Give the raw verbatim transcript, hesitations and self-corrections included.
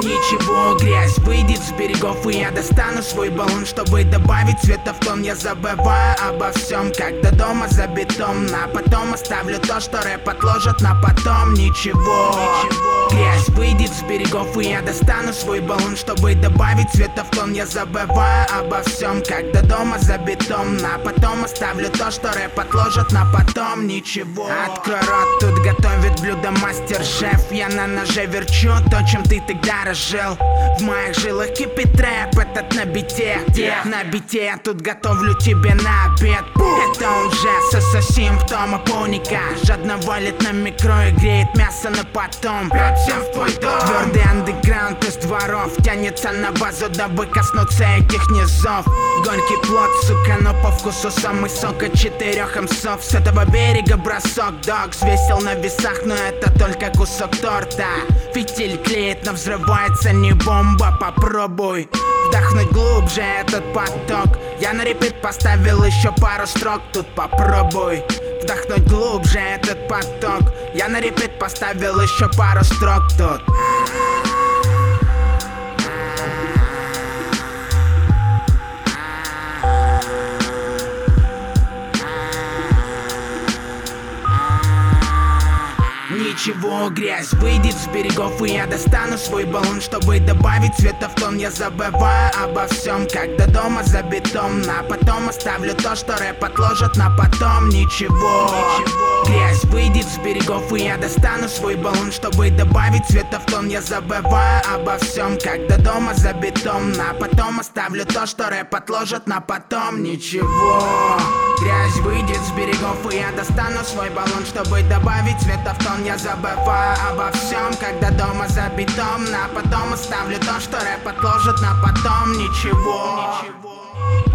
Ничего, грязь выйдет с берегов, и я достану свой баллон, чтобы добавить цвета в тон. Я забываю обо всем, когда дома за бетон. А потом оставлю то, что рэп отложат на потом. Ничего, грязь выйдет с берегов, и я достану свой баллон, чтобы добавить цвета в тон. Я забываю обо всем, когда дома за бетон. А потом оставлю то, что рэп отложат на потом. Ничего. Открой рот, тут готовит блюдо мастер-шеф. Я на ноже верчу то, чем ты тогда разжил. В моих жилах кипит рэп, этот на бите. На бите я тут готовлю тебе на обед. Это уже со симптома пуника. Жадно валит на микро и греет мясо на потом. Твердый андеграунд из дворов тянется на базу, дабы коснуться этих низов. Горький плод, сука, но по вкусу самый сок от четырех имсов. С этого берега бросок, дог взвесил на весах, но это только кусок торта. Фитиль клеит, но взрывается не бомба. Попробуй вдохнуть глубже этот поток. Я на репит поставил еще пару строк. Тут попробуй вдохнуть глубже этот поток. Я на репит поставил еще пару строк тут. Ничего, грязь выйдет с берегов, и я достану свой баллон, чтобы добавить цвета в тон. Я забываю обо всем, когда дома за бетон. А потом оставлю то, что рэп отложат на потом. Ничего, грязь выйдет с берегов, и я достану свой баллон, чтобы добавить цвета в тон. Я забываю обо всем, когда дома за бетон. А потом оставлю то, что рэп отложат на потом. Ничего, грязь выйдет с берегов, и я достану свой баллон, чтобы добавить цвета в тон. Я забываю обо всем, когда дома за бетон. А потом оставлю то, что рэп отложит на потом. Ничего, ничего.